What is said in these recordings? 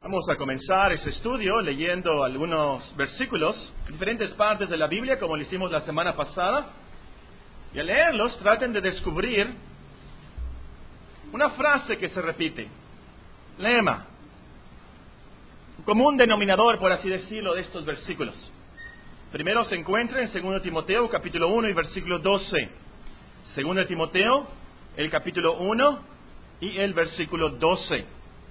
Vamos a comenzar este estudio leyendo algunos versículos, diferentes partes de la Biblia, como lo hicimos la semana pasada. Y al leerlos, traten de descubrir una frase que se repite, lema, un común denominador, por así decirlo, de estos versículos. Primero se encuentra en 2 Timoteo, capítulo 1 y versículo 12. 2 Timoteo, el capítulo 1 y el versículo 12.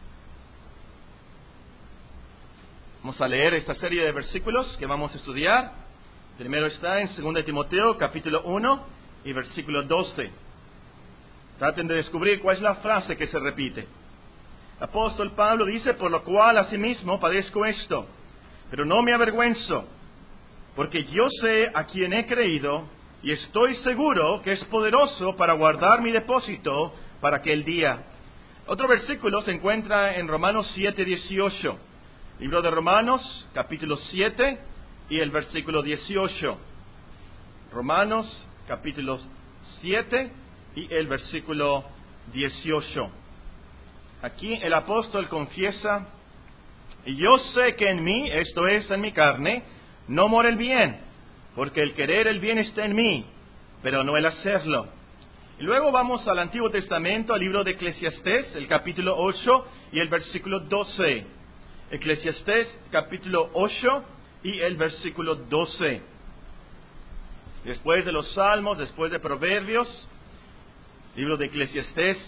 Vamos a leer esta serie de versículos que vamos a estudiar. Primero está en 2 Timoteo, capítulo 1 y versículo 12. Traten de descubrir cuál es la frase que se repite. El apóstol Pablo dice: por lo cual asimismo padezco esto, pero no me avergüenzo, porque yo sé a quien he creído, y estoy seguro que es poderoso para guardar mi depósito para aquel día. Otro versículo se encuentra en Romanos 7:18. Libro de Romanos, capítulo 7 y el versículo 18. Romanos, capítulo 7 y el versículo 18. Aquí el apóstol confiesa: y yo sé que en mí, esto es, en mi carne, no mora el bien, porque el querer el bien está en mí, pero no el hacerlo. Y luego vamos al Antiguo Testamento, al libro de Eclesiastés, el capítulo 8 y el versículo 12. Eclesiastés, capítulo 8 y el versículo 12. Después de los Salmos, después de Proverbios, libro de Eclesiastés,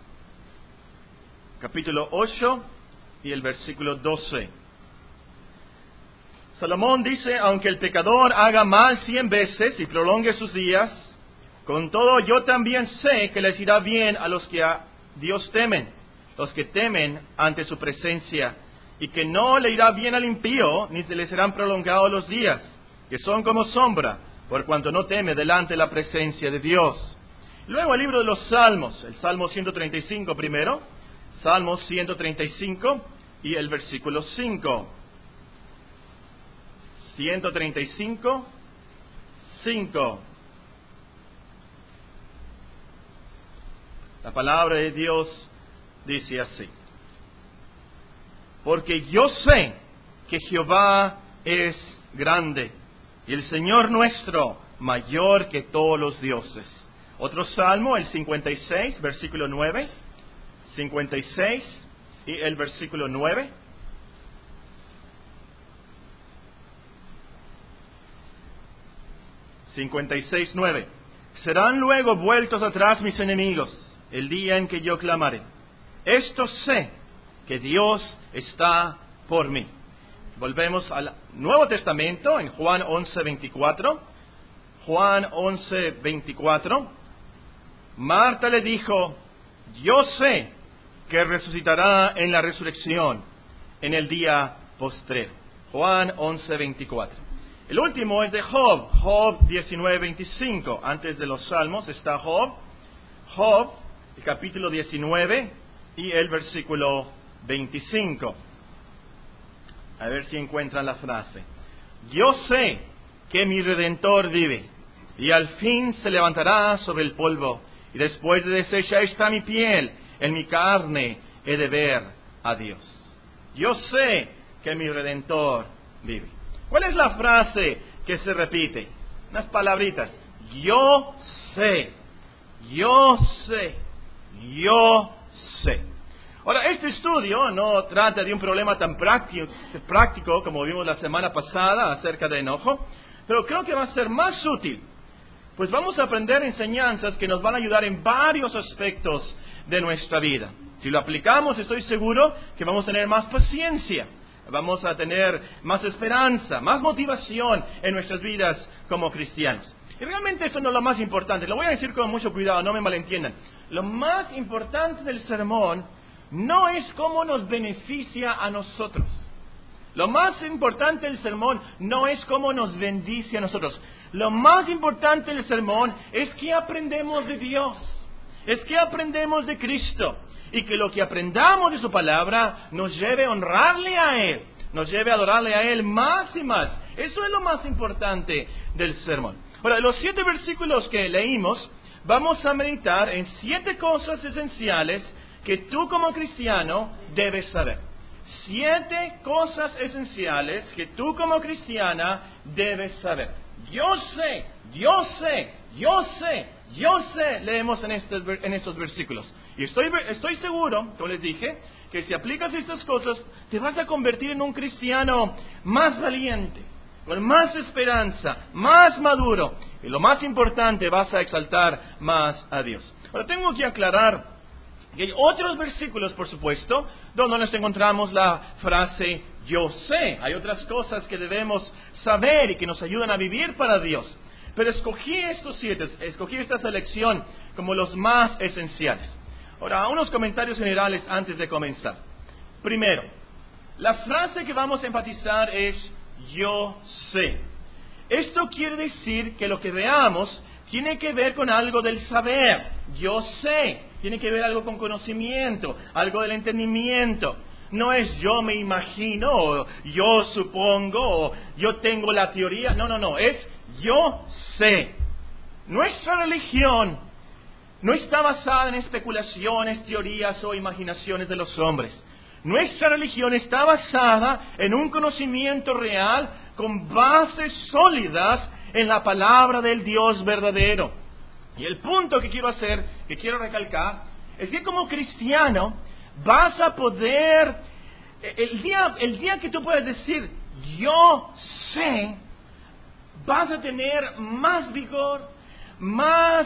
capítulo 8 y el versículo 12. Salomón dice: aunque el pecador haga mal 100 veces y prolongue sus días, con todo yo también sé que les irá bien a los que a Dios temen, los que temen ante su presencia, y que no le irá bien al impío, ni se le serán prolongados los días, que son como sombra, por cuanto no teme delante de la presencia de Dios. Luego el libro de los Salmos, el Salmo 135 primero, Salmo 135 y el versículo 5. 135, 5. La palabra de Dios dice así: porque yo sé que Jehová es grande, y el Señor nuestro mayor que todos los dioses. Otro salmo, el 56, versículo 9. 56 y el versículo 9. (56:9) serán luego vueltos atrás mis enemigos el día en que yo clamaré. Esto sé, que Dios está por mí. Volvemos al Nuevo Testamento en Juan 11:24. Juan 11:24. Marta le dijo: yo sé que resucitará en la resurrección en el día postrero. Juan 11:24. El último es de Job, Job 19:25. Antes de los Salmos está Job, el capítulo 19 y el versículo 25. A ver si encuentran la frase. Yo sé que mi Redentor vive, y al fin se levantará sobre el polvo, y después de deshecha está mi piel, en mi carne he de ver a Dios. Yo sé que mi Redentor vive. ¿Cuál es la frase que se repite? Unas palabritas. Yo sé, yo sé, yo sé. Ahora, este estudio no trata de un problema tan práctico como vimos la semana pasada acerca de enojo, pero creo que va a ser más útil, pues vamos a aprender enseñanzas que nos van a ayudar en varios aspectos de nuestra vida. Si lo aplicamos, estoy seguro que vamos a tener más paciencia, vamos a tener más esperanza, más motivación en nuestras vidas como cristianos. Y realmente eso no es lo más importante. Lo voy a decir con mucho cuidado, no me malentiendan. Lo más importante del sermón no es cómo nos beneficia a nosotros. Lo más importante del sermón no es cómo nos bendice a nosotros. Lo más importante del sermón es que aprendemos de Dios, es que aprendemos de Cristo, y que lo que aprendamos de su palabra nos lleve a honrarle a Él, nos lleve a adorarle a Él más y más. Eso es lo más importante del sermón. Ahora, los 7 versículos que leímos, vamos a meditar en 7 cosas esenciales que tú como cristiano debes saber. 7 cosas esenciales que tú como cristiana debes saber. Yo sé, leemos en estos versículos. Y estoy seguro, como les dije, que si aplicas estas cosas, te vas a convertir en un cristiano más valiente, con más esperanza, más maduro. Y lo más importante, vas a exaltar más a Dios. Ahora tengo que aclarar que hay otros versículos, por supuesto, donde nos encontramos la frase yo sé. Hay otras cosas que debemos saber y que nos ayudan a vivir para Dios. Pero escogí estos 7, escogí esta selección como los más esenciales. Ahora, unos comentarios generales antes de comenzar. Primero, la frase que vamos a enfatizar es yo sé. Esto quiere decir que lo que veamos tiene que ver con algo del saber. Yo sé. Tiene que ver algo con conocimiento, algo del entendimiento. No es yo me imagino, o yo supongo, o yo tengo la teoría. No. Es yo sé. Nuestra religión no está basada en especulaciones, teorías o imaginaciones de los hombres. Nuestra religión está basada en un conocimiento real con bases sólidas en la palabra del Dios verdadero. Y el punto que quiero recalcar, es que como cristiano vas a poder, el día que tú puedes decir yo sé, vas a tener más vigor, más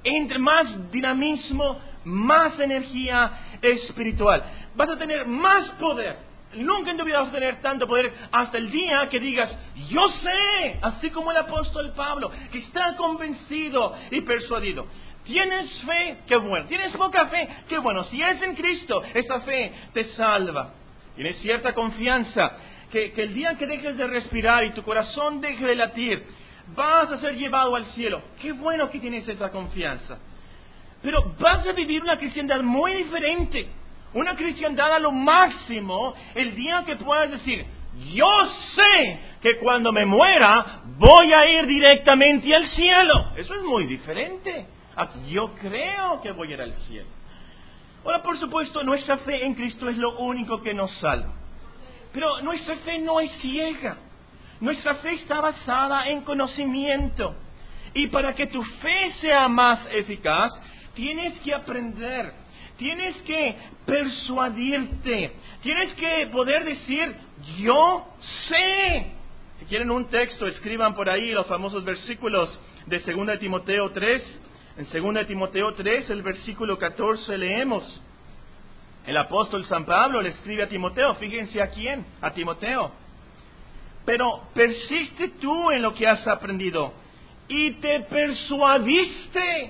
dinamismo, más energía espiritual. Vas a tener más poder. Nunca en tu vida vas a tener tanto poder hasta el día que digas, yo sé, así como el apóstol Pablo, que está convencido y persuadido. ¿Tienes fe? ¡Qué bueno! ¿Tienes poca fe? ¡Qué bueno! Si es en Cristo, esa fe te salva. Tienes cierta confianza que el día que dejes de respirar y tu corazón deje de latir, vas a ser llevado al cielo. ¡Qué bueno que tienes esa confianza! Pero vas a vivir una cristiandad muy diferente. Una cristiandad a lo máximo el día que puedas decir, yo sé que cuando me muera voy a ir directamente al cielo. Eso es muy diferente. Yo creo que voy a ir al cielo. Ahora, por supuesto, nuestra fe en Cristo es lo único que nos salva. Pero nuestra fe no es ciega. Nuestra fe está basada en conocimiento. Y para que tu fe sea más eficaz, tienes que aprender. Tienes que persuadirte. Tienes que poder decir, yo sé. Si quieren un texto, escriban por ahí los famosos versículos de 2 de Timoteo 3. En 2 de Timoteo 3, el versículo 14, leemos. El apóstol San Pablo le escribe a Timoteo. Fíjense a quién, a Timoteo. Pero persiste tú en lo que has aprendido. Y te persuadiste.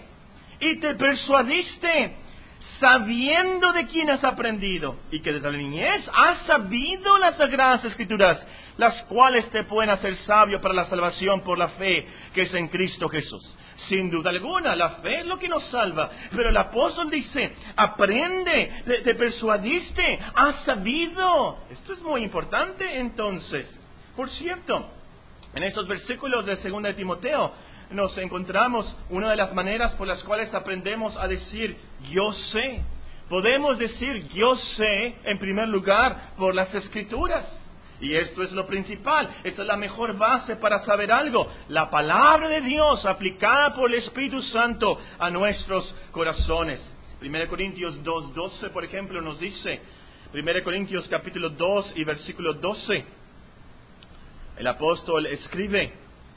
Sabiendo de quién has aprendido, y que desde la niñez has sabido las Sagradas Escrituras, las cuales te pueden hacer sabio para la salvación por la fe que es en Cristo Jesús. Sin duda alguna, la fe es lo que nos salva, pero el apóstol dice, aprende, te persuadiste, has sabido. Esto es muy importante entonces. Por cierto, en estos versículos de 2 de Timoteo, nos encontramos una de las maneras por las cuales aprendemos a decir yo sé. Podemos decir yo sé en primer lugar por las Escrituras. Y esto es lo principal, esta es la mejor base para saber algo. La palabra de Dios aplicada por el Espíritu Santo a nuestros corazones. 1 Corintios 2:12, por ejemplo, nos dice, 1 Corintios capítulo 2 y versículo 12, el apóstol escribe,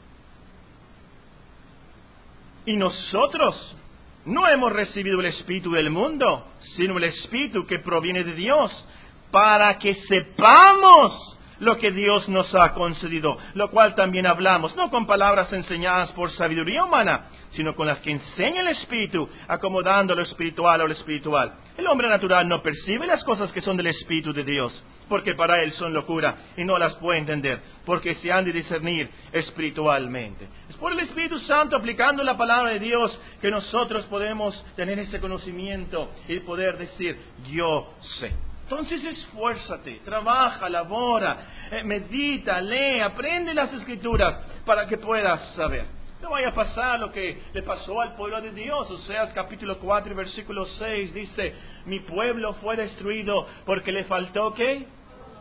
y nosotros no hemos recibido el Espíritu del mundo, sino el Espíritu que proviene de Dios, para que sepamos lo que Dios nos ha concedido, lo cual también hablamos, no con palabras enseñadas por sabiduría humana, sino con las que enseña el Espíritu, acomodando lo espiritual a lo espiritual. El hombre natural no percibe las cosas que son del Espíritu de Dios, porque para él son locura, y no las puede entender, porque se han de discernir espiritualmente. Es por el Espíritu Santo, aplicando la palabra de Dios, que nosotros podemos tener ese conocimiento y poder decir, yo sé. Entonces esfuérzate, trabaja, labora, medita, lee, aprende las Escrituras para que puedas saber. No vaya a pasar lo que le pasó al pueblo de Dios. Oseas capítulo 4 versículo 6 dice, mi pueblo fue destruido porque le faltó ¿qué?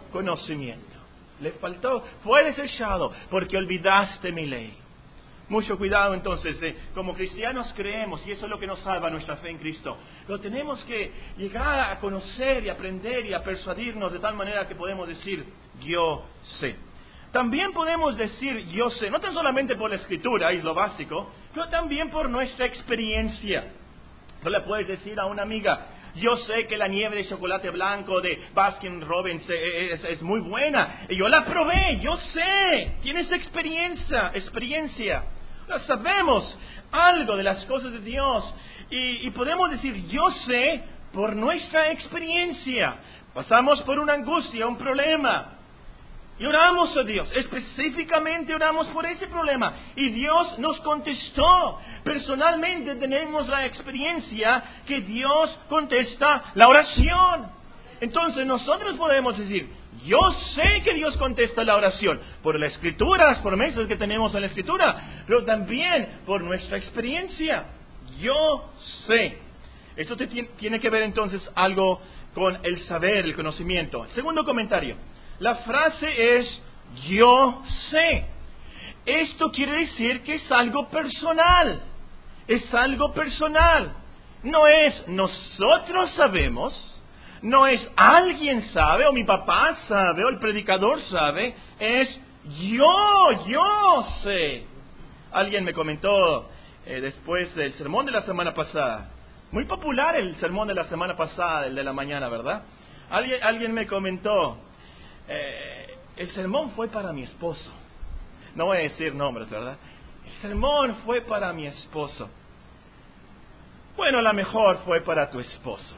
conocimiento. Le faltó, fue desechado porque olvidaste mi ley. Mucho cuidado entonces, como cristianos creemos, y eso es lo que nos salva nuestra fe en Cristo. Pero tenemos que llegar a conocer y aprender y a persuadirnos de tal manera que podemos decir, yo sé. También podemos decir, yo sé, no tan solamente por la Escritura, es lo básico, pero también por nuestra experiencia. Tú le puedes decir a una amiga, yo sé que la nieve de chocolate blanco de Baskin Robbins es muy buena. Y yo la probé, yo sé. Tienes experiencia. Sabemos algo de las cosas de Dios. Y podemos decir, yo sé por nuestra experiencia. Pasamos por una angustia, un problema. Y oramos a Dios, específicamente oramos por ese problema. Y Dios nos contestó. Personalmente tenemos la experiencia que Dios contesta la oración. Entonces nosotros podemos decir, yo sé que Dios contesta la oración. Por la Escritura, las promesas que tenemos en la Escritura. Pero también por nuestra experiencia. Yo sé. Esto tiene que ver entonces algo con el saber, el conocimiento. Segundo comentario. La frase es, yo sé. Esto quiere decir que es algo personal. Es algo personal. No es nosotros sabemos, no es alguien sabe, o mi papá sabe, o el predicador sabe. Es yo sé. Alguien me comentó después del sermón de la semana pasada. Muy popular el sermón de la semana pasada, el de la mañana, ¿verdad? Alguien me comentó. El sermón fue para mi esposo. No voy a decir nombres, ¿verdad? El sermón fue para mi esposo. Bueno, a lo mejor fue para tu esposo.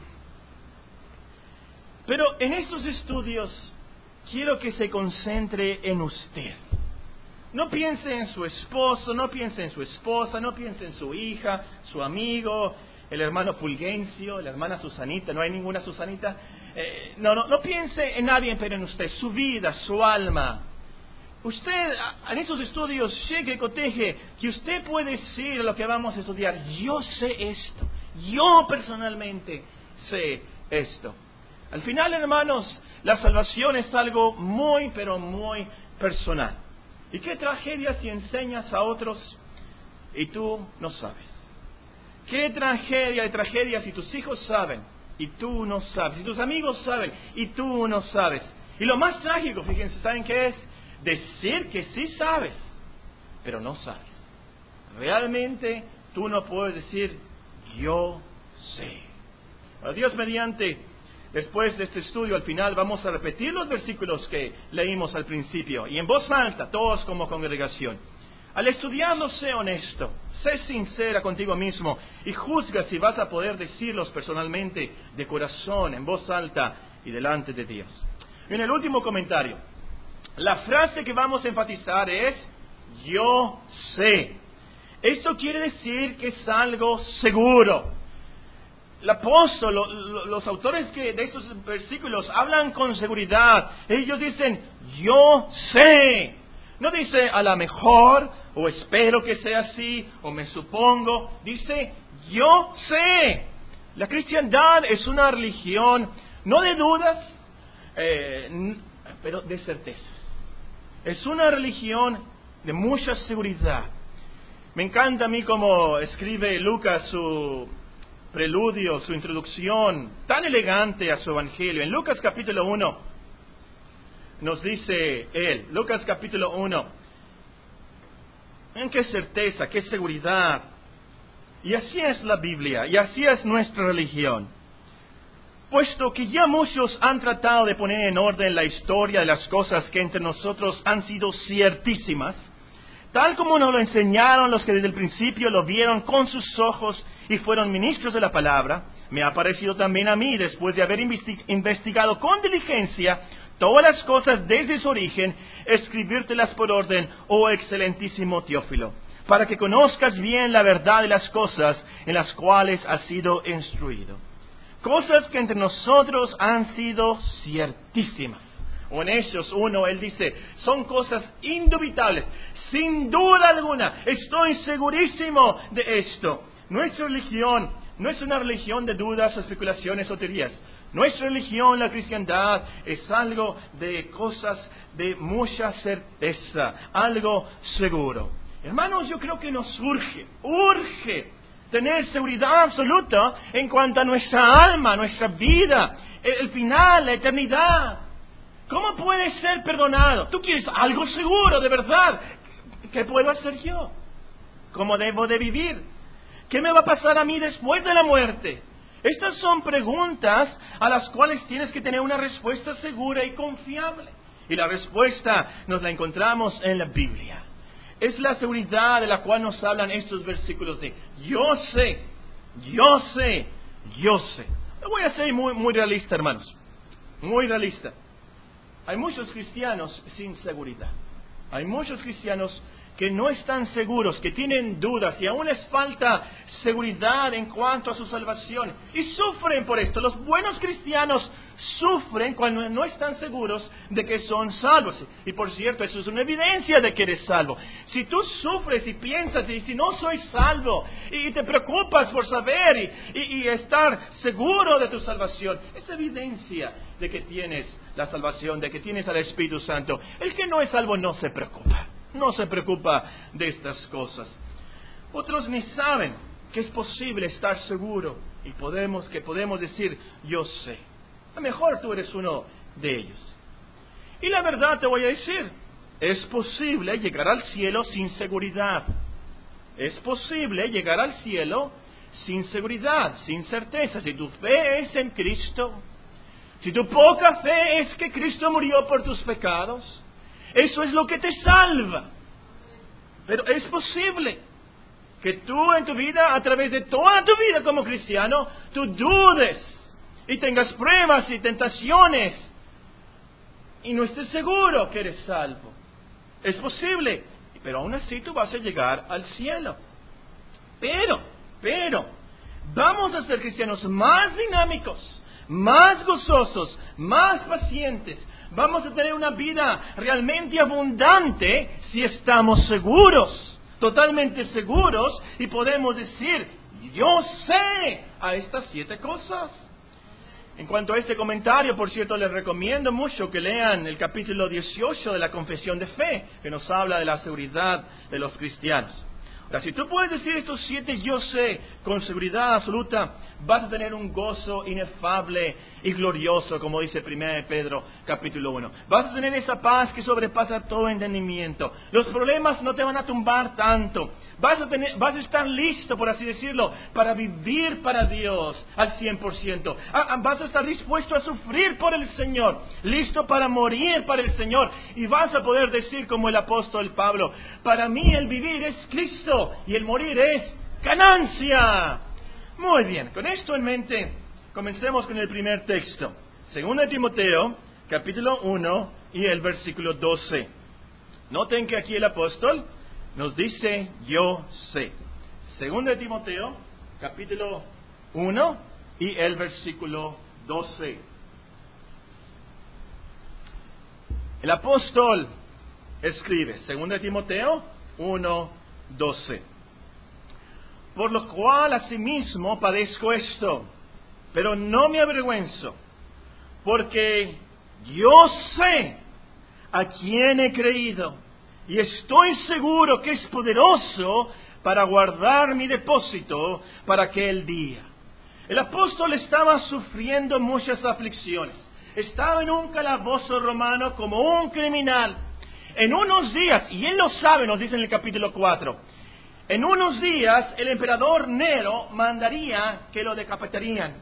Pero en estos estudios quiero que se concentre en usted. No piense en su esposo, no piense en su esposa, no piense en su hija, su amigo, el hermano Fulgencio, la hermana Susanita. ¿No hay ninguna Susanita? No piense en nadie, pero en usted, su vida, su alma. Usted, en esos estudios, llegue y coteje que usted puede decir lo que vamos a estudiar. Yo sé esto. Yo personalmente sé esto. Al final, hermanos, la salvación es algo muy, pero muy personal. ¿Y qué tragedia si enseñas a otros y tú no sabes? ¿Qué tragedia si tus hijos saben y tú no sabes? Si tus amigos saben y tú no sabes. Y lo más trágico, fíjense, ¿saben qué es? Decir que sí sabes, pero no sabes. Realmente tú no puedes decir, yo sé. Ahora, Dios mediante, después de este estudio, al final vamos a repetir los versículos que leímos al principio. Y en voz alta, todos como congregación. Al estudiarlo, sé honesto, sé sincera contigo mismo y juzga si vas a poder decirlos personalmente, de corazón, en voz alta y delante de Dios. Y en el último comentario, la frase que vamos a enfatizar es, yo sé. Esto quiere decir que es algo seguro. El apóstol, los autores de estos versículos hablan con seguridad. Ellos dicen, yo sé. No dice a lo mejor, o espero que sea así, o me supongo. Dice, yo sé. La cristiandad es una religión, no de dudas, pero de certezas. Es una religión de mucha seguridad. Me encanta a mí como escribe Lucas su preludio, su introducción, tan elegante a su evangelio. En Lucas capítulo 1, nos dice él, Lucas capítulo 1, en qué certeza, qué seguridad. Y así es la Biblia, y así es nuestra religión. Puesto que ya muchos han tratado de poner en orden la historia de las cosas que entre nosotros han sido ciertísimas, tal como nos lo enseñaron los que desde el principio lo vieron con sus ojos y fueron ministros de la palabra, me ha parecido también a mí, después de haber investigado con diligencia todas las cosas desde su origen, escribírtelas por orden, oh excelentísimo Teófilo, para que conozcas bien la verdad de las cosas en las cuales has sido instruido. Cosas que entre nosotros han sido ciertísimas. O en Hechos 1, él dice, son cosas indubitables, sin duda alguna, estoy segurísimo de esto. Nuestra religión no es una religión de dudas, especulaciones o teorías. Nuestra religión, la cristiandad, es algo de cosas de mucha certeza, algo seguro. Hermanos, yo creo que nos urge tener seguridad absoluta en cuanto a nuestra alma, nuestra vida, el final, la eternidad. ¿Cómo puedes ser perdonado? Tú quieres algo seguro, de verdad. ¿Qué puedo hacer yo? ¿Cómo debo de vivir? ¿Qué me va a pasar a mí después de la muerte? Estas son preguntas a las cuales tienes que tener una respuesta segura y confiable. Y la respuesta nos la encontramos en la Biblia. Es la seguridad de la cual nos hablan estos versículos de yo sé. Lo voy a ser muy realista, hermanos. Muy realista. Hay muchos cristianos sin seguridad. Hay muchos cristianos que no están seguros, que tienen dudas y aún les falta seguridad en cuanto a su salvación. Y sufren por esto. Los buenos cristianos sufren cuando no están seguros de que son salvos. Y por cierto, eso es una evidencia de que eres salvo. Si tú sufres y piensas, y si no soy salvo, y te preocupas por saber y estar seguro de tu salvación, es evidencia de que tienes la salvación, de que tienes al Espíritu Santo. El que no es salvo no se preocupa. No se preocupa de estas cosas. Otros ni saben que es posible estar seguro y podemos decir, yo sé. A lo mejor tú eres uno de ellos. Y la verdad te voy a decir, es posible llegar al cielo sin seguridad. Es posible llegar al cielo sin seguridad, sin certeza. Si tu fe es en Cristo, si tu poca fe es que Cristo murió por tus pecados, eso es lo que te salva. Pero es posible que tú en tu vida, a través de toda tu vida como cristiano, tú dudes y tengas pruebas y tentaciones y no estés seguro que eres salvo. Es posible, pero aún así tú vas a llegar al cielo. Pero, vamos a ser cristianos más dinámicos, más gozosos, más pacientes. Vamos a tener una vida realmente abundante si estamos seguros, totalmente seguros, y podemos decir, yo sé a estas 7 cosas. En cuanto a este comentario, por cierto, les recomiendo mucho que lean el capítulo 18 de la Confesión de Fe, que nos habla de la seguridad de los cristianos. Ahora, si tú puedes decir estos 7 yo sé con seguridad absoluta, vas a tener un gozo inefable y glorioso, como dice 1 Pedro capítulo 1. Vas a tener esa paz que sobrepasa todo entendimiento. Los problemas no te van a tumbar tanto. Vas a estar listo, por así decirlo, para vivir para Dios al 100%. Vas a estar dispuesto a sufrir por el Señor, listo para morir para el Señor. Y vas a poder decir como el apóstol Pablo, para mí el vivir es Cristo y el morir es ganancia. Muy bien, con esto en mente, comencemos con el primer texto. 2 Timoteo, capítulo 1 y el versículo 12. Noten que aquí el apóstol nos dice, yo sé. 2 Timoteo, capítulo 1 y el versículo 12. El apóstol escribe, 2 Timoteo 1, 12. Por lo cual asimismo padezco esto, pero no me avergüenzo, porque yo sé a quién he creído, y estoy seguro que es poderoso para guardar mi depósito para aquel día. El apóstol estaba sufriendo muchas aflicciones. Estaba en un calabozo romano como un criminal. En unos días, y él lo sabe, nos dice en el capítulo 4, en unos días el emperador Nero mandaría que lo decapitaran.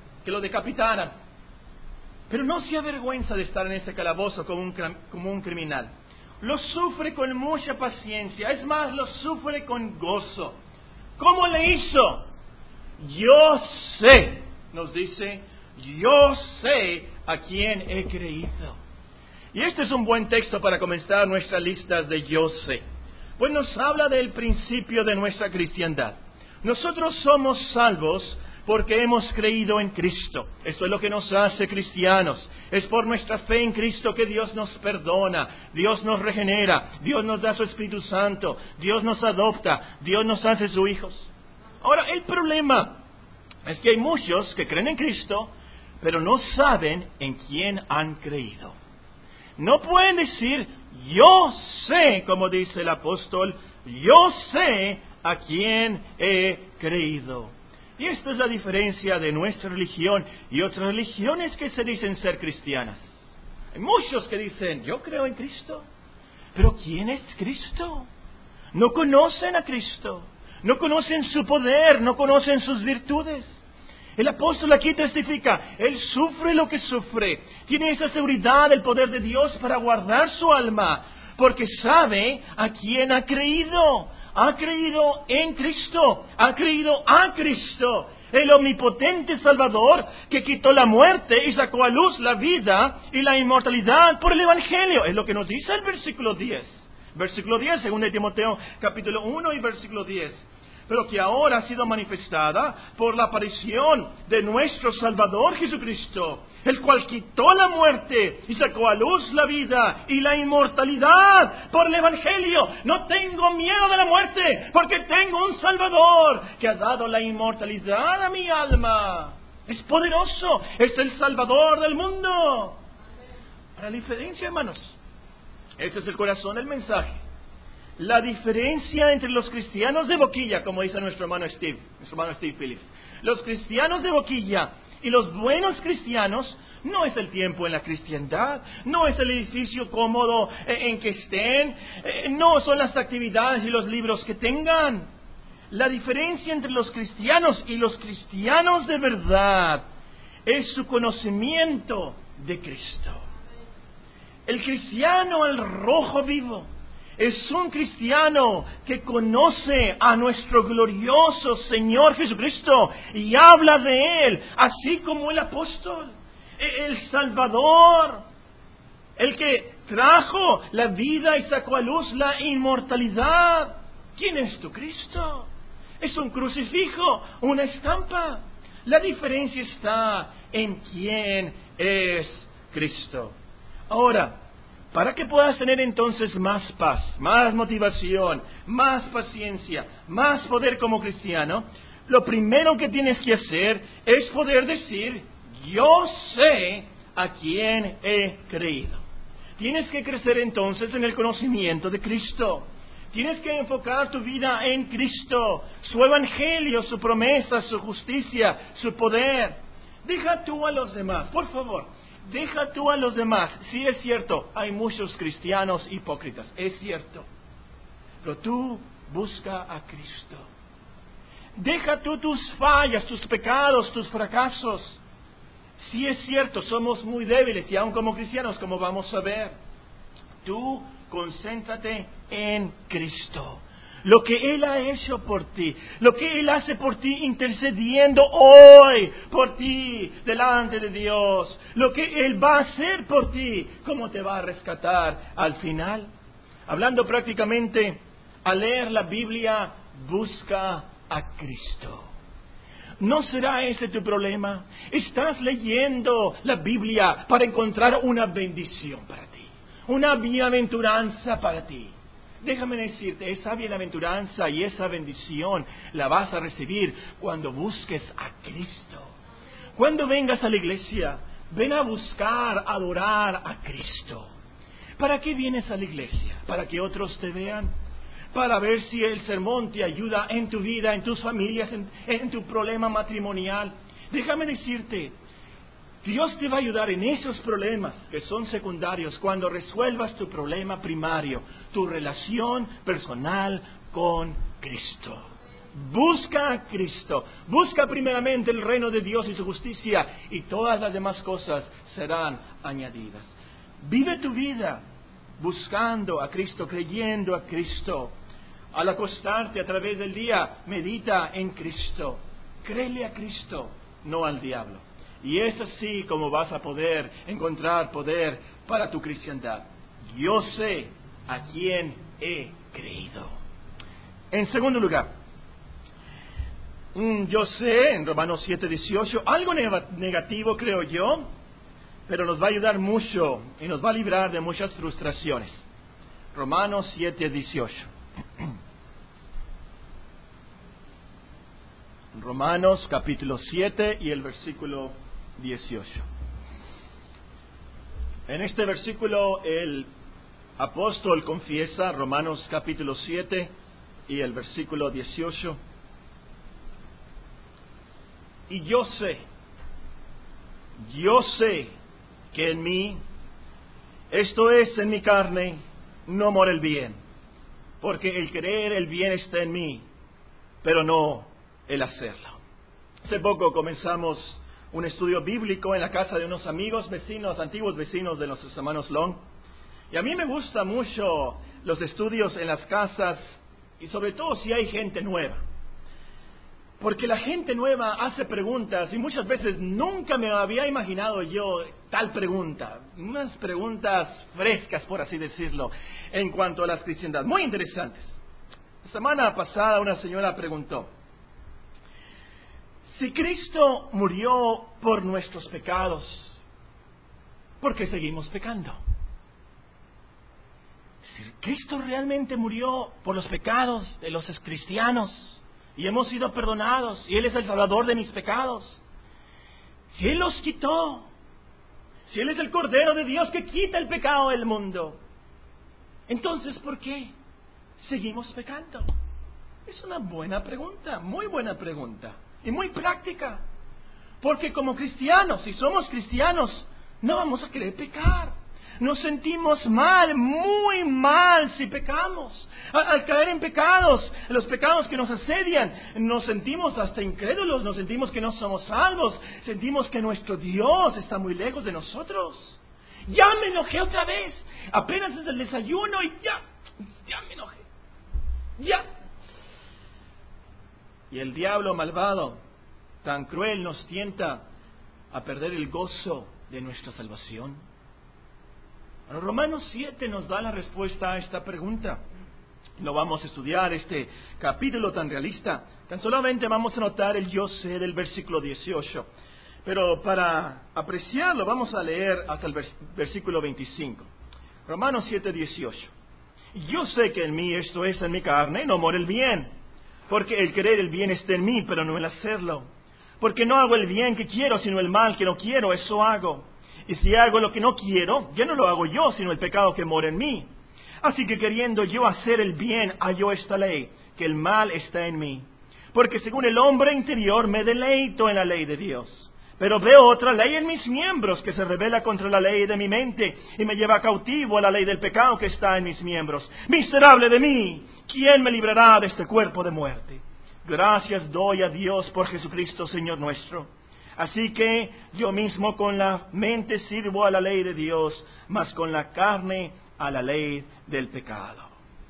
Pero no se avergüenza de estar en ese calabozo como un criminal. Lo sufre con mucha paciencia, es más, lo sufre con gozo. ¿Cómo le hizo? Yo sé, nos dice, yo sé a quién he creído. Y este es un buen texto para comenzar nuestras listas de yo sé. Pues nos habla del principio de nuestra cristiandad. Nosotros somos salvos porque hemos creído en Cristo. Esto es lo que nos hace cristianos. Es por nuestra fe en Cristo que Dios nos perdona, Dios nos regenera, Dios nos da su Espíritu Santo, Dios nos adopta, Dios nos hace sus hijos. Ahora, el problema es que hay muchos que creen en Cristo, pero no saben en quién han creído. No pueden decir, yo sé, como dice el apóstol, yo sé a quién he creído. Y esta es la diferencia de nuestra religión y otras religiones que se dicen ser cristianas. Hay muchos que dicen, yo creo en Cristo. Pero ¿quién es Cristo? No conocen a Cristo. No conocen su poder, no conocen sus virtudes. El apóstol aquí testifica, él sufre lo que sufre. Tiene esa seguridad del poder de Dios para guardar su alma, porque sabe a quién ha creído. Ha creído en Cristo, ha creído a Cristo, el omnipotente Salvador que quitó la muerte y sacó a luz la vida y la inmortalidad por el Evangelio. Es lo que nos dice el versículo 10. Versículo 10, según de Timoteo, capítulo 1 y versículo 10. Pero que ahora ha sido manifestada por la aparición de nuestro Salvador Jesucristo, el cual quitó la muerte y sacó a luz la vida y la inmortalidad por el Evangelio. No tengo miedo de la muerte, porque tengo un Salvador que ha dado la inmortalidad a mi alma. Es poderoso, es el Salvador del mundo. Para la diferencia, hermanos, ese es el corazón del mensaje. La diferencia entre los cristianos de boquilla, como dice nuestro hermano Steve Phillips, los cristianos de boquilla y los buenos cristianos, no es el tiempo en la cristiandad, no es el edificio cómodo en que estén, no son las actividades y los libros que tengan. La diferencia entre los cristianos y los cristianos de verdad es su conocimiento de Cristo. El cristiano al rojo vivo es un cristiano que conoce a nuestro glorioso Señor Jesucristo y habla de Él, así como el apóstol, el Salvador, el que trajo la vida y sacó a luz la inmortalidad. ¿Quién es tu Cristo? Es un crucifijo, una estampa. La diferencia está en quién es Cristo. Ahora, para que puedas tener entonces más paz, más motivación, más paciencia, más poder como cristiano, lo primero que tienes que hacer es poder decir, yo sé a quién he creído. Tienes que crecer entonces en el conocimiento de Cristo. Tienes que enfocar tu vida en Cristo, su evangelio, su promesa, su justicia, su poder. Deja tú a los demás, por favor. Deja tú a los demás. Sí, es cierto, hay muchos cristianos hipócritas, es cierto. Pero tú busca a Cristo. Deja tú tus fallas, tus pecados, tus fracasos. Sí, es cierto, somos muy débiles y aún como cristianos, como vamos a ver. Tú concéntrate en Cristo. Lo que Él ha hecho por ti, lo que Él hace por ti intercediendo hoy por ti delante de Dios, lo que Él va a hacer por ti, cómo te va a rescatar al final. Hablando prácticamente, al leer la Biblia, busca a Cristo. ¿No será ese tu problema? Estás leyendo la Biblia para encontrar una bendición para ti, una bienaventuranza para ti. Déjame decirte, esa bienaventuranza y esa bendición la vas a recibir cuando busques a Cristo. Cuando vengas a la iglesia, ven a buscar, adorar a Cristo. ¿Para qué vienes a la iglesia? ¿Para que otros te vean? Para ver si el sermón te ayuda en tu vida, en tus familias, en tu problema matrimonial. Déjame decirte, Dios te va a ayudar en esos problemas que son secundarios cuando resuelvas tu problema primario, tu relación personal con Cristo. Busca a Cristo, busca primeramente el reino de Dios y su justicia y todas las demás cosas serán añadidas. Vive tu vida buscando a Cristo, creyendo a Cristo. Al acostarte a través del día, medita en Cristo. Créele a Cristo, no al diablo. Y es así como vas a poder encontrar poder para tu cristiandad. Yo sé a quién he creído. En segundo lugar, yo sé, en Romanos 7:18, algo negativo creo yo, pero nos va a ayudar mucho y nos va a librar de muchas frustraciones. Romanos 7:18. Romanos capítulo 7 y el versículo 18. En este versículo el apóstol confiesa, Romanos capítulo 7 y el versículo 18. Y yo sé que en mí, esto es, en mi carne, no mora el bien, porque el querer el bien está en mí, pero no el hacerlo. Hace poco comenzamos un estudio bíblico en la casa de unos amigos, antiguos vecinos de nuestros hermanos Long. Y a mí me gustan mucho los estudios en las casas, y sobre todo si hay gente nueva. Porque la gente nueva hace preguntas, y muchas veces nunca me había imaginado yo tal pregunta. Unas preguntas frescas, por así decirlo, en cuanto a la cristiandad, muy interesantes. La semana pasada una señora preguntó: si Cristo murió por nuestros pecados, ¿por qué seguimos pecando? Si Cristo realmente murió por los pecados de los cristianos y hemos sido perdonados y Él es el Salvador de mis pecados, si Él los quitó, si Él es el Cordero de Dios que quita el pecado del mundo, entonces ¿por qué seguimos pecando? Es una buena pregunta, muy buena pregunta y muy práctica, porque como cristianos, si somos cristianos, no vamos a querer pecar. Nos sentimos mal, muy mal si pecamos. Al caer en pecados, los pecados que nos asedian, nos sentimos hasta incrédulos, nos sentimos que no somos salvos, sentimos que nuestro Dios está muy lejos de nosotros. Ya me enojé otra vez, apenas es el desayuno y ya me enojé. Ya. Y el diablo malvado, tan cruel, nos tienta a perder el gozo de nuestra salvación. Bueno, Romanos 7 nos da la respuesta a esta pregunta. No vamos a estudiar este capítulo tan realista, tan solamente vamos a notar el yo sé del versículo 18. Pero para apreciarlo vamos a leer hasta el versículo 25. Romanos 7, 18. Yo sé que en mí, esto es, en mi carne, no mora el bien, porque el querer el bien está en mí, pero no el hacerlo. Porque no hago el bien que quiero, sino el mal que no quiero, eso hago. Y si hago lo que no quiero, ya no lo hago yo, sino el pecado que mora en mí. Así que queriendo yo hacer el bien, hallo esta ley, que el mal está en mí. Porque según el hombre interior me deleito en la ley de Dios. Pero veo otra ley en mis miembros, que se rebela contra la ley de mi mente, y me lleva cautivo a la ley del pecado que está en mis miembros. Miserable de mí, ¿quién me librará de este cuerpo de muerte? Gracias doy a Dios por Jesucristo, Señor nuestro. Así que yo mismo con la mente sirvo a la ley de Dios, mas con la carne a la ley del pecado.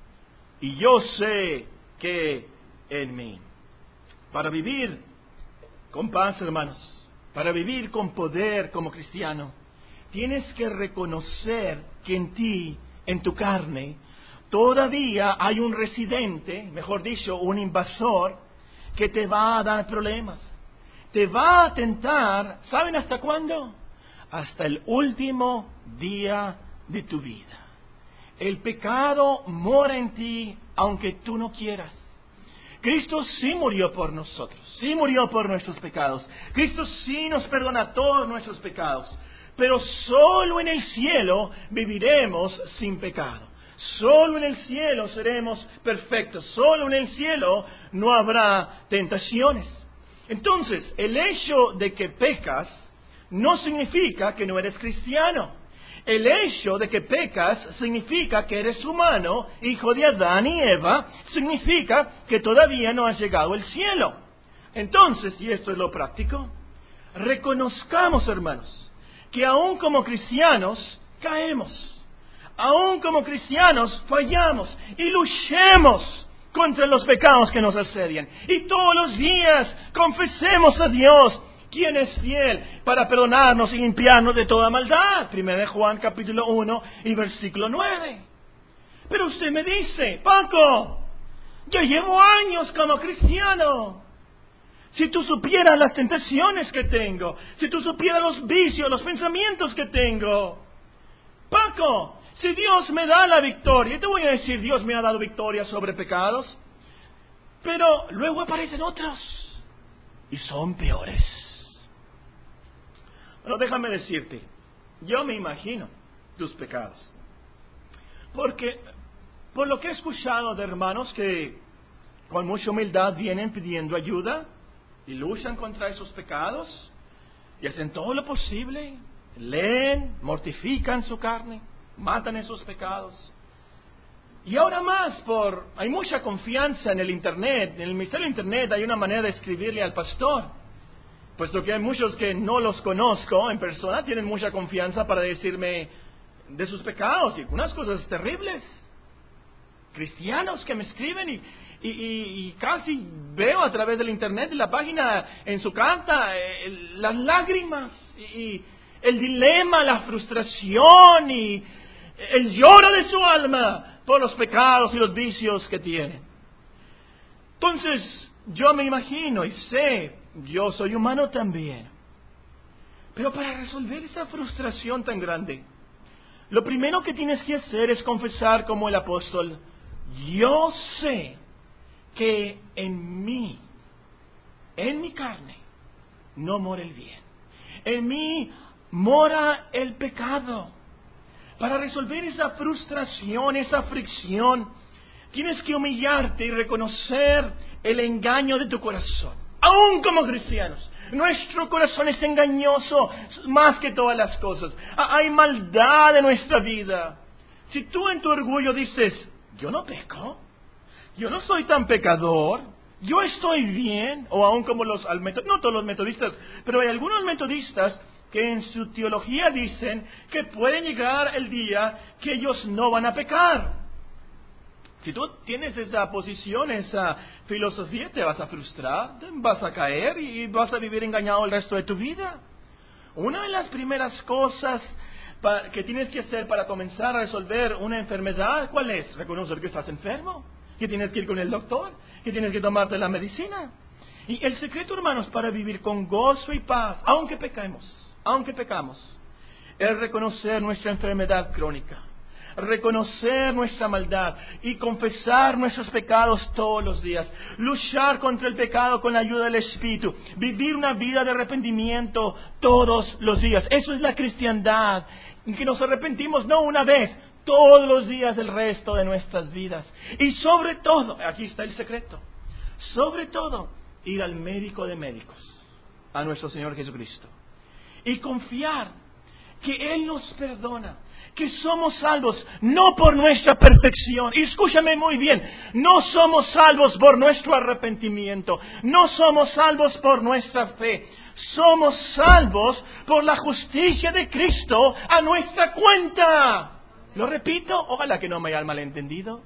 Y yo sé que en mí, para vivir con paz, hermanos, para vivir con poder como cristiano, tienes que reconocer que en ti, en tu carne, todavía hay un residente, mejor dicho, un invasor, que te va a dar problemas. Te va a tentar, ¿saben hasta cuándo? Hasta el último día de tu vida. El pecado mora en ti aunque tú no quieras. Cristo sí murió por nosotros, sí murió por nuestros pecados. Cristo sí nos perdona todos nuestros pecados. Pero solo en el cielo viviremos sin pecado. Solo en el cielo seremos perfectos. Solo en el cielo no habrá tentaciones. Entonces, el hecho de que pecas no significa que no eres cristiano. El hecho de que pecas significa que eres humano, hijo de Adán y Eva, significa que todavía no has llegado al cielo. Entonces, y esto es lo práctico, reconozcamos, hermanos, que aún como cristianos caemos, aún como cristianos fallamos y luchemos contra los pecados que nos asedian. Y todos los días confesemos a Dios, quien es fiel para perdonarnos y limpiarnos de toda maldad. 1 Juan capítulo 1 y versículo 9. Pero usted me dice: Paco, yo llevo años como cristiano. Si tú supieras las tentaciones que tengo, si tú supieras los vicios, los pensamientos que tengo. Paco, si Dios me da la victoria, y te voy a decir, Dios me ha dado victoria sobre pecados, pero luego aparecen otros y son peores. Bueno, déjame decirte, yo me imagino tus pecados. Porque por lo que he escuchado de hermanos que con mucha humildad vienen pidiendo ayuda y luchan contra esos pecados y hacen todo lo posible, leen, mortifican su carne, matan esos pecados. Y ahora más, hay mucha confianza en el Internet. En el ministerio de Internet hay una manera de escribirle al pastor. Puesto que hay muchos que no los conozco en persona, tienen mucha confianza para decirme de sus pecados y unas cosas terribles. Cristianos que me escriben y casi veo a través del Internet, de la página, en su carta, las lágrimas y el dilema, la frustración y el lloro de su alma por los pecados y los vicios que tienen. Entonces, yo me imagino y sé, yo soy humano también. Pero para resolver esa frustración tan grande, lo primero que tienes que hacer es confesar como el apóstol: yo sé que en mí, en mi carne, no mora el bien. En mí mora el pecado. Para resolver esa frustración, esa fricción, tienes que humillarte y reconocer el engaño de tu corazón. Aún como cristianos, nuestro corazón es engañoso más que todas las cosas. Hay maldad en nuestra vida. Si tú en tu orgullo dices: yo no peco, yo no soy tan pecador, yo estoy bien, o aún como no todos los metodistas, pero hay algunos metodistas que en su teología dicen que puede llegar el día que ellos no van a pecar. Si tú tienes esa posición, esa filosofía, te vas a frustrar, vas a caer y vas a vivir engañado el resto de tu vida. Una de las primeras cosas que tienes que hacer para comenzar a resolver una enfermedad, ¿cuál es? Reconocer que estás enfermo, que tienes que ir con el doctor, que tienes que tomarte la medicina. Y el secreto, hermanos, para vivir con gozo y paz, aunque pecamos, es reconocer nuestra enfermedad crónica, reconocer nuestra maldad y confesar nuestros pecados todos los días, luchar contra el pecado con la ayuda del Espíritu, vivir una vida de arrepentimiento todos los días. Eso es la cristiandad, en que nos arrepentimos no una vez, todos los días del resto de nuestras vidas. Y sobre todo, aquí está el secreto, sobre todo, ir al médico de médicos, a nuestro Señor Jesucristo, y confiar que Él nos perdona, que somos salvos no por nuestra perfección. Y escúchame muy bien, no somos salvos por nuestro arrepentimiento, no somos salvos por nuestra fe, somos salvos por la justicia de Cristo a nuestra cuenta. Lo repito, ojalá que no me hayan malentendido.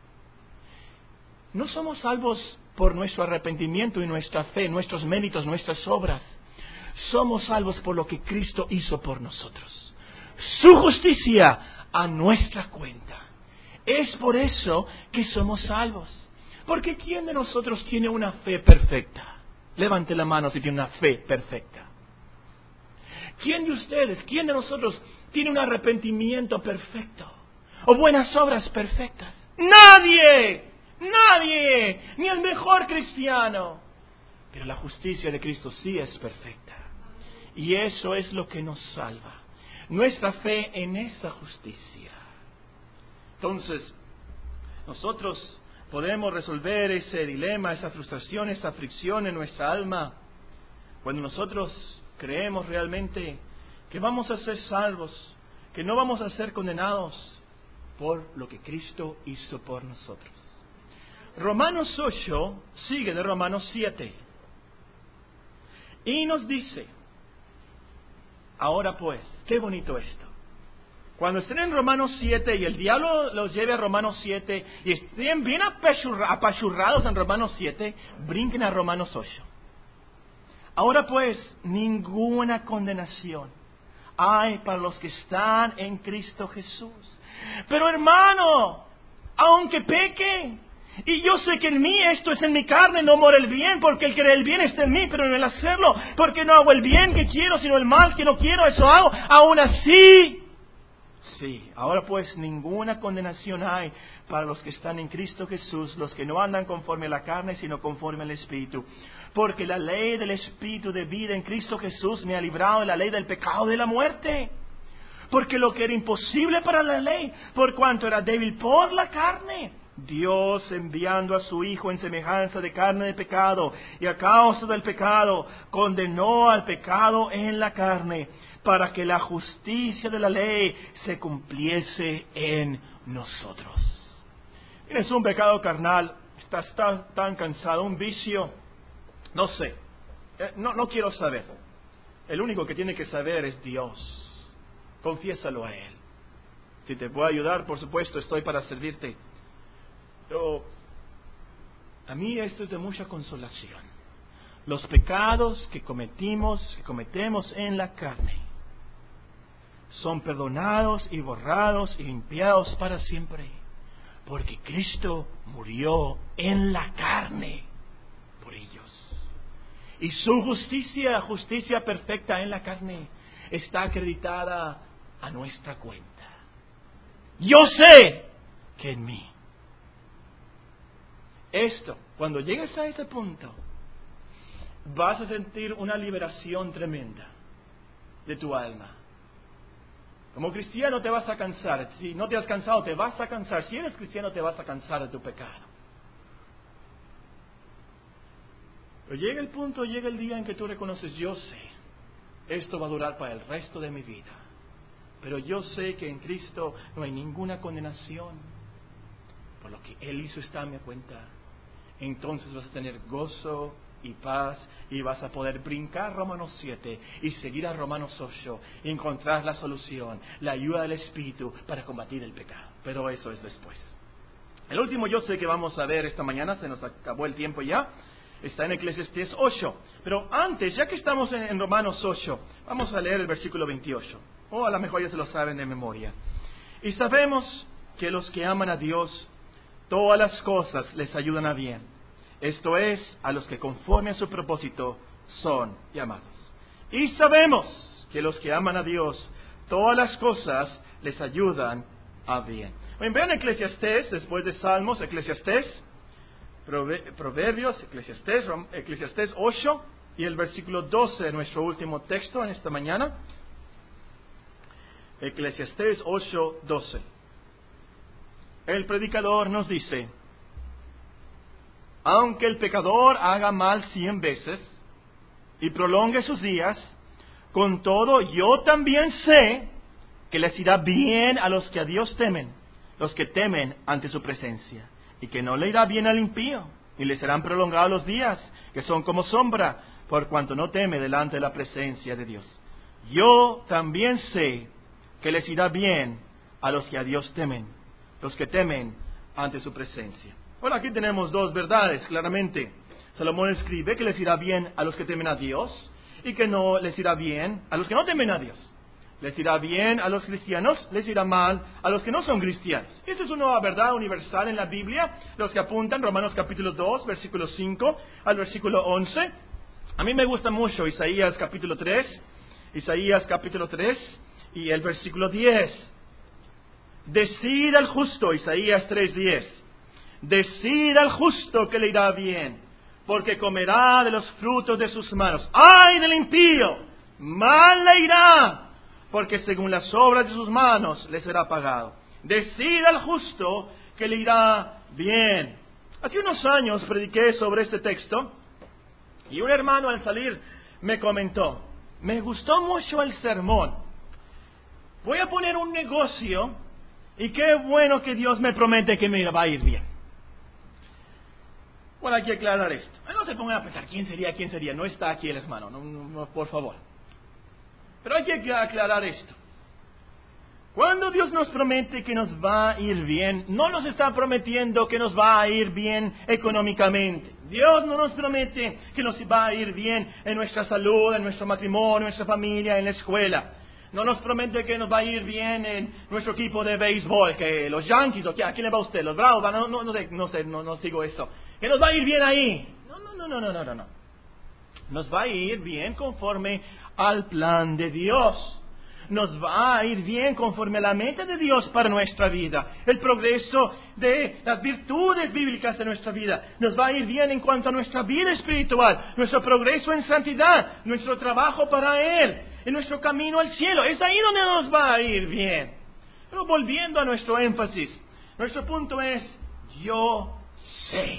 No somos salvos por nuestro arrepentimiento y nuestra fe, nuestros méritos, nuestras obras. Somos salvos por lo que Cristo hizo por nosotros. Su justicia a nuestra cuenta. Es por eso que somos salvos. Porque ¿quién de nosotros tiene una fe perfecta? Levante la mano si tiene una fe perfecta. ¿Quién de ustedes, quién de nosotros tiene un arrepentimiento perfecto? ¿O buenas obras perfectas? ¡Nadie! ¡Nadie! Ni el mejor cristiano. Pero la justicia de Cristo sí es perfecta. Y eso es lo que nos salva. Nuestra fe en esa justicia. Entonces, nosotros podemos resolver ese dilema, esa frustración, esa fricción en nuestra alma, cuando nosotros creemos realmente que vamos a ser salvos, que no vamos a ser condenados por lo que Cristo hizo por nosotros. Romanos 8 sigue de Romanos 7 y nos dice: ahora pues, qué bonito esto. Cuando estén en Romanos 7 y el diablo los lleve a Romanos 7 y estén bien apachurrados en Romanos 7, brinquen a Romanos 8. Ahora pues, ninguna condenación hay para los que están en Cristo Jesús. Pero hermano, aunque peque, y yo sé que en mí, esto es en mi carne, no mora el bien, porque el querer el bien está en mí, pero en el hacerlo, porque no hago el bien que quiero, sino el mal que no quiero, eso hago. Aún así, Sí, ahora pues ninguna condenación hay para los que están en Cristo Jesús, los que no andan conforme a la carne, sino conforme al Espíritu. Porque la ley del Espíritu de vida en Cristo Jesús me ha librado de la ley del pecado y de la muerte. Porque lo que era imposible para la ley, por cuanto era débil por la carne, Dios, enviando a su Hijo en semejanza de carne de pecado, y a causa del pecado, condenó al pecado en la carne, para que la justicia de la ley se cumpliese en nosotros. Es un pecado carnal, estás tan cansado, un vicio, no sé, no quiero saber. El único que tiene que saber es Dios. Confiésalo a Él. Si te puedo ayudar, por supuesto, estoy para servirte. Pero a mí esto es de mucha consolación. Los pecados que cometemos en la carne, son perdonados y borrados y limpiados para siempre. Porque Cristo murió en la carne por ellos. Y su justicia perfecta en la carne, está acreditada a nuestra cuenta. Yo sé que en mí. Cuando llegues a ese punto, vas a sentir una liberación tremenda de tu alma. Como cristiano te vas a cansar. Si no te has cansado, te vas a cansar. Si eres cristiano, te vas a cansar de tu pecado. Pero llega el día en que tú reconoces, yo sé, esto va a durar para el resto de mi vida. Pero yo sé que en Cristo no hay ninguna condenación. Por lo que Él hizo está a mi cuenta. Entonces vas a tener gozo y paz y vas a poder brincar Romanos 7 y seguir a Romanos 8 y encontrar la solución, la ayuda del Espíritu para combatir el pecado. Pero eso es después. El último yo sé que vamos a ver esta mañana, se nos acabó el tiempo ya, está en Eclesiastés 8. Pero antes, ya que estamos en Romanos 8, vamos a leer el versículo 28. O a lo mejor ya se lo saben de memoria. Y sabemos que los que aman a Dios, todas las cosas les ayudan a bien. Esto es, a los que conforme a su propósito son llamados. Y sabemos que los que aman a Dios, todas las cosas les ayudan a bien. Bien, vean Eclesiastés, después de Salmos, Eclesiastés, Proverbios, Eclesiastés 8 y el versículo 12 de nuestro último texto en esta mañana. Eclesiastés 8, 12. El predicador nos dice: aunque el pecador haga mal 100 veces y prolongue sus días, con todo yo también sé que les irá bien a los que a Dios temen, los que temen ante su presencia, y que no le irá bien al impío, y le serán prolongados los días, que son como sombra, por cuanto no teme delante de la presencia de Dios. Yo también sé que les irá bien a los que a Dios temen, los que temen ante su presencia. Bueno, aquí tenemos dos verdades, claramente. Salomón escribe que les irá bien a los que temen a Dios y que no les irá bien a los que no temen a Dios. Les irá bien a los cristianos, les irá mal a los que no son cristianos. Esta es una verdad universal en la Biblia, los que apuntan Romanos capítulo 2, versículo 5 al versículo 11. A mí me gusta mucho Isaías capítulo 3 y el versículo 10. Decid al justo, Isaías 3:10. Decid al justo que le irá bien, porque comerá de los frutos de sus manos. ¡Ay del impío! Mal le irá, porque según las obras de sus manos le será pagado. Decid al justo que le irá bien. Hace unos años prediqué sobre este texto y un hermano al salir me comentó: me gustó mucho el sermón. Voy a poner un negocio y qué bueno que Dios me promete que me va a ir bien. Bueno, hay que aclarar esto. No se pongan a pensar quién sería. No está aquí el hermano, no, por favor. Pero hay que aclarar esto. Cuando Dios nos promete que nos va a ir bien, no nos está prometiendo que nos va a ir bien económicamente. Dios no nos promete que nos va a ir bien en nuestra salud, en nuestro matrimonio, en nuestra familia, en la escuela. No nos promete que nos va a ir bien en nuestro equipo de béisbol, que los Yankees, ¿o qué? ¿A quién le va usted? ¿Los Bravos? No sigo eso. Que nos va a ir bien ahí. No. Nos va a ir bien conforme al plan de Dios. nos va a ir bien conforme a la mente de Dios para nuestra vida. El progreso de las virtudes bíblicas de nuestra vida nos va a ir bien en cuanto a nuestra vida espiritual, nuestro progreso en santidad, nuestro trabajo para Él, en nuestro camino al cielo. Es ahí donde nos va a ir bien. Pero volviendo a nuestro énfasis, nuestro punto es, yo sé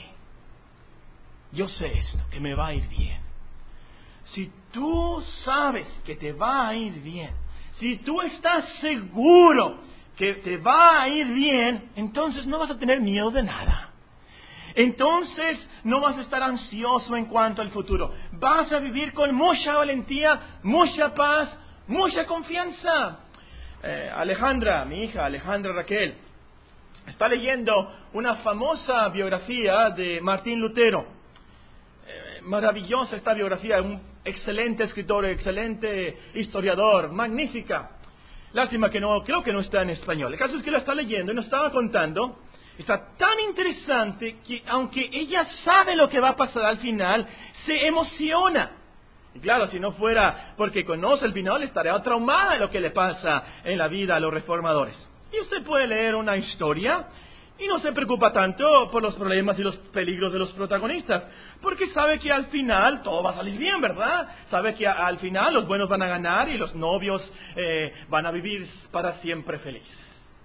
esto, que me va a ir bien. Si tú sabes que te va a ir bien, si tú estás seguro que te va a ir bien, entonces no vas a tener miedo de nada. Entonces no vas a estar ansioso en cuanto al futuro. Vas a vivir con mucha valentía, mucha paz, mucha confianza. Alejandra, mi hija, Alejandra Raquel, está leyendo una famosa biografía de Martín Lutero. Maravillosa esta biografía, un excelente escritor, excelente historiador, magnífica. Lástima que creo que no está en español. El caso es que la está leyendo y nos estaba contando. Está tan interesante que aunque ella sabe lo que va a pasar al final, se emociona. Y claro, si no fuera porque conoce el final, estaría traumada de lo que le pasa en la vida a los reformadores. Y usted puede leer una historia y no se preocupa tanto por los problemas y los peligros de los protagonistas, porque sabe que al final todo va a salir bien, ¿verdad? Sabe que al final los buenos van a ganar y los novios van a vivir para siempre felices.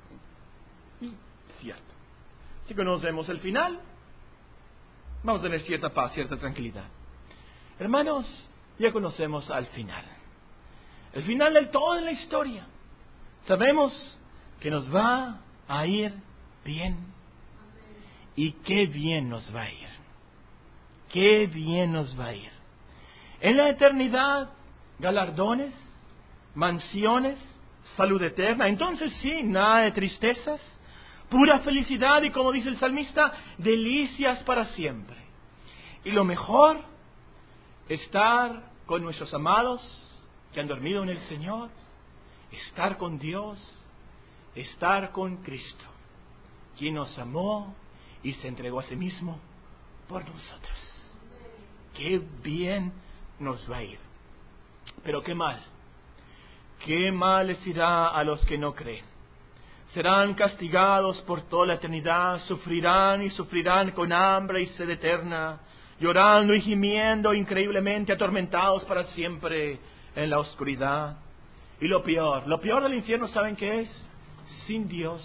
Y cierto. Si conocemos el final, vamos a tener cierta paz, cierta tranquilidad. Hermanos, ya conocemos al final. El final del todo en la historia. Sabemos que nos va a ir bien. Y qué bien nos va a ir. Qué bien nos va a ir. En la eternidad, galardones, mansiones, salud eterna. Entonces sí, nada de tristezas, pura felicidad y, como dice el salmista, delicias para siempre. Y lo mejor, estar con nuestros amados que han dormido en el Señor, estar con Dios, estar con Cristo, quien nos amó y se entregó a sí mismo por nosotros. Qué bien nos va a ir. Pero qué mal les irá a los que no creen. Serán castigados por toda la eternidad, sufrirán y sufrirán con hambre y sed eterna, llorando y gimiendo increíblemente, atormentados para siempre en la oscuridad. Y lo peor del infierno, ¿saben qué es? Sin Dios,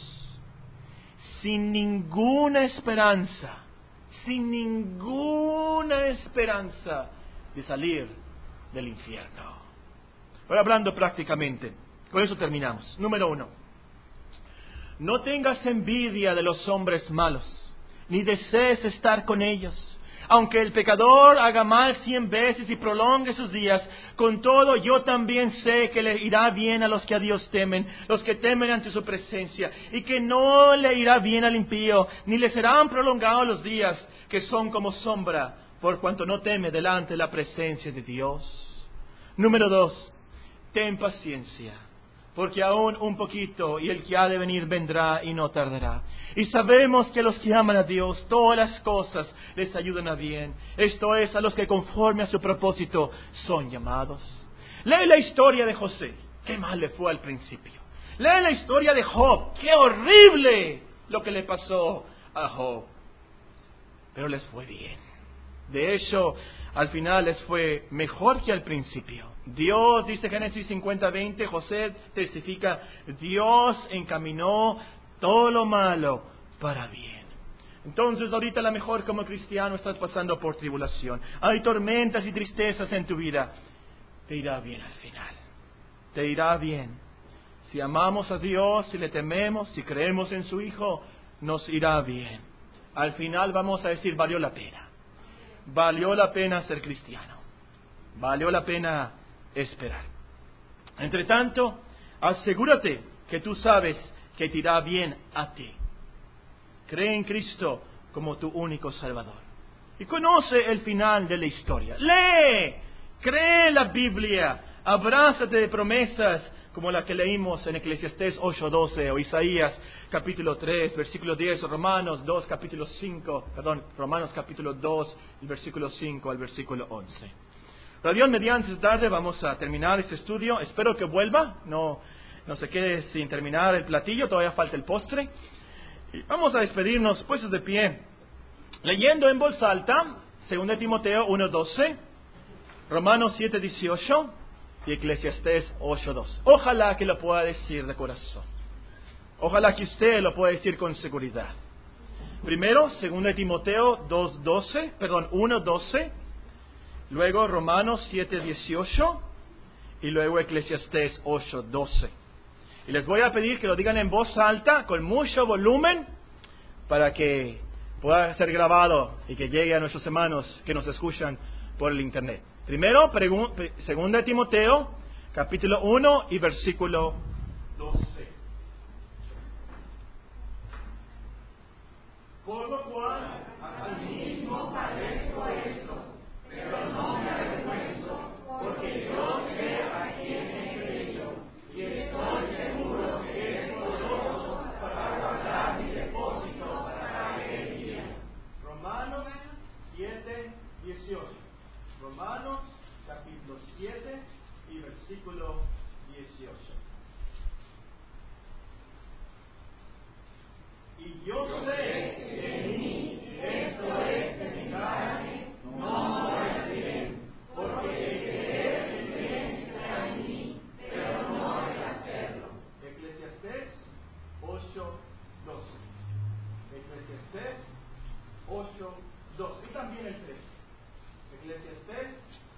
sin ninguna esperanza de salir del infierno. Ahora, hablando prácticamente, con eso terminamos. Número 1. No tengas envidia de los hombres malos, ni desees estar con ellos. Aunque el pecador haga mal 100 veces y prolongue sus días, con todo yo también sé que le irá bien a los que a Dios temen, los que temen ante su presencia, y que no le irá bien al impío, ni le serán prolongados los días, que son como sombra, por cuanto no teme delante de la presencia de Dios. Número 2. Ten paciencia, porque aún un poquito y el que ha de venir vendrá y no tardará. Y sabemos que a los que aman a Dios, todas las cosas les ayudan a bien. Esto es, a los que conforme a su propósito son llamados. Lee la historia de José, qué mal le fue al principio. Lee la historia de Job, qué horrible lo que le pasó a Job. Pero les fue bien. De hecho, al final les fue mejor que al principio. Dios, dice Génesis 50:20, José testifica, Dios encaminó todo lo malo para bien. Entonces, ahorita a lo mejor como cristiano estás pasando por tribulación. Hay tormentas y tristezas en tu vida. Te irá bien al final. Te irá bien. Si amamos a Dios, si le tememos, si creemos en su Hijo, nos irá bien. Al final vamos a decir, valió la pena. Valió la pena ser cristiano. Valió la pena esperar. Entre tanto, asegúrate que tú sabes que te irá bien a ti. Cree en Cristo como tu único Salvador. Y conoce el final de la historia. Lee, cree en la Biblia, abrázate de promesas como la que leímos en Eclesiastés 8:12 o Isaías capítulo 3, versículo 10, Romanos capítulo 2, el versículo 5 al versículo 11. Pero Dios mediante esta tarde vamos a terminar este estudio. Espero que vuelva, no se quede sin terminar el platillo, todavía falta el postre. Y vamos a despedirnos puestos de pie, leyendo en voz alta 2 Timoteo 1:12, Romanos 7:18 y Eclesiastés 8:2. Ojalá que lo pueda decir de corazón. Ojalá que usted lo pueda decir con seguridad. Primero, 2 Timoteo 1:12, luego Romanos 7:18 y luego Eclesiastés 8:12. Y les voy a pedir que lo digan en voz alta, con mucho volumen, para que pueda ser grabado y que llegue a nuestros hermanos que nos escuchan por el internet. Primero, 2 Timoteo, capítulo 1 y versículo 12. Por lo cual, asimismo padezco esto, pero no me avergüenzo, porque yo sé a quién he creído, y estoy seguro que es poderoso para guardar mi depósito para aquel día. Romanos 7:18. Romanos capítulo 7 y versículo 18. Y yo sé que en mí, esto es de mi carne, no mora el bien, porque el querer el bien está en mí, pero no el hacerlo. Eclesiastés 8:12. Eclesiastés 8:12. Y también el 3. Eclesiastés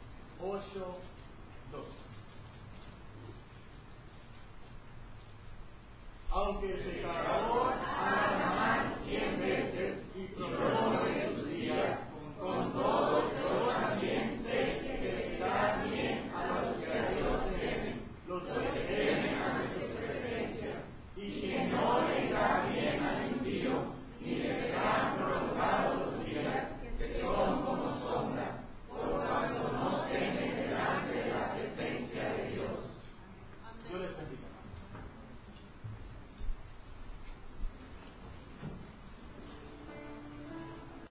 8:12. Aunque el pecado